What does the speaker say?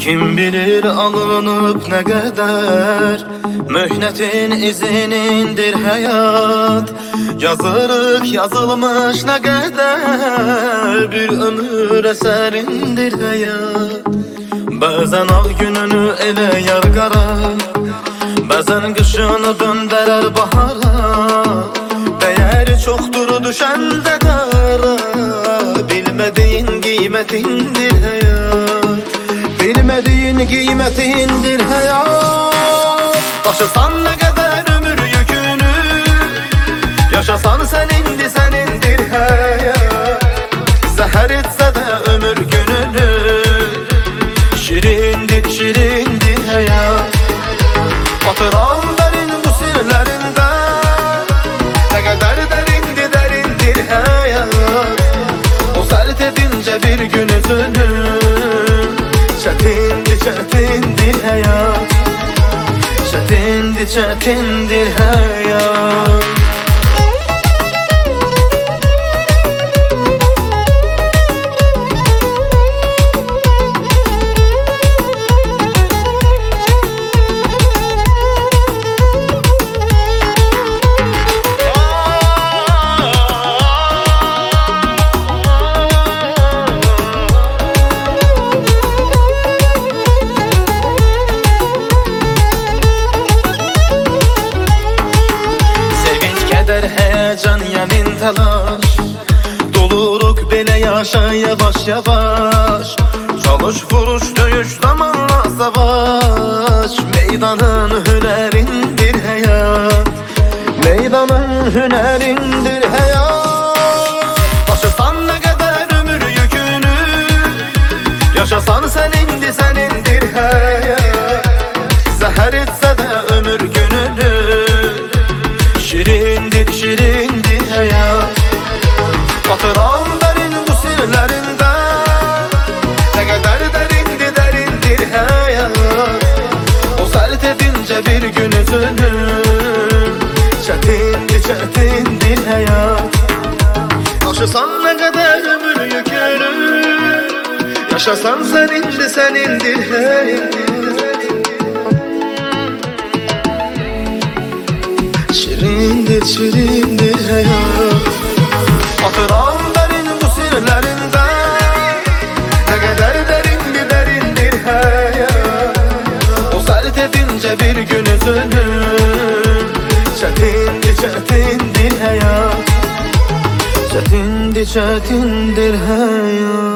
Kim bilir alınıp ne kadar mühnetin izinindir hayat. Yazılık yazılmış ne kadar bir ömür eserindir hayat. Bazen al gününü ele yargarar, bazen kışını döndürür bahara. Değeri çoktur düşende dara, bilmediğin kıymetindir hayat. Bilmediğin kıymetindir hayat. Taşısan ne kadar ömür yükünü, yaşasan senindir hayat. Zehir etse de ömür gününü, şirindir hayat. Batıran derin bu sirlerinde, ne kadar derindir hayat. O sert edince bir gün üzünü, çetindir hayat. Çetindir hayat. Heyecan yemin telaş, doluruk bile yaşa yavaş yavaş. Çalış vuruş döyüş zamanla savaş, meydanın hünerindir hayat. Meydanın hünerindir hayat. Taşısan ne kadar ömür yükünü, yaşasan senindir hayat. Zehir etse de ömür gününü, şirindir hayat. Batıran derin bu sirlerinde, ne kadar derindir hayat. O sert edince bir gün üzünü, çetindir hayat. Taşısan ne kadar ömür yükünü, yaşasan senindir hayat. Şirindir hayat. Batıran derin bu sirlerinde, ne kadar derindir hayat. O sert edince bir gün üzünü, çetindir hayat. Çetindir hayat.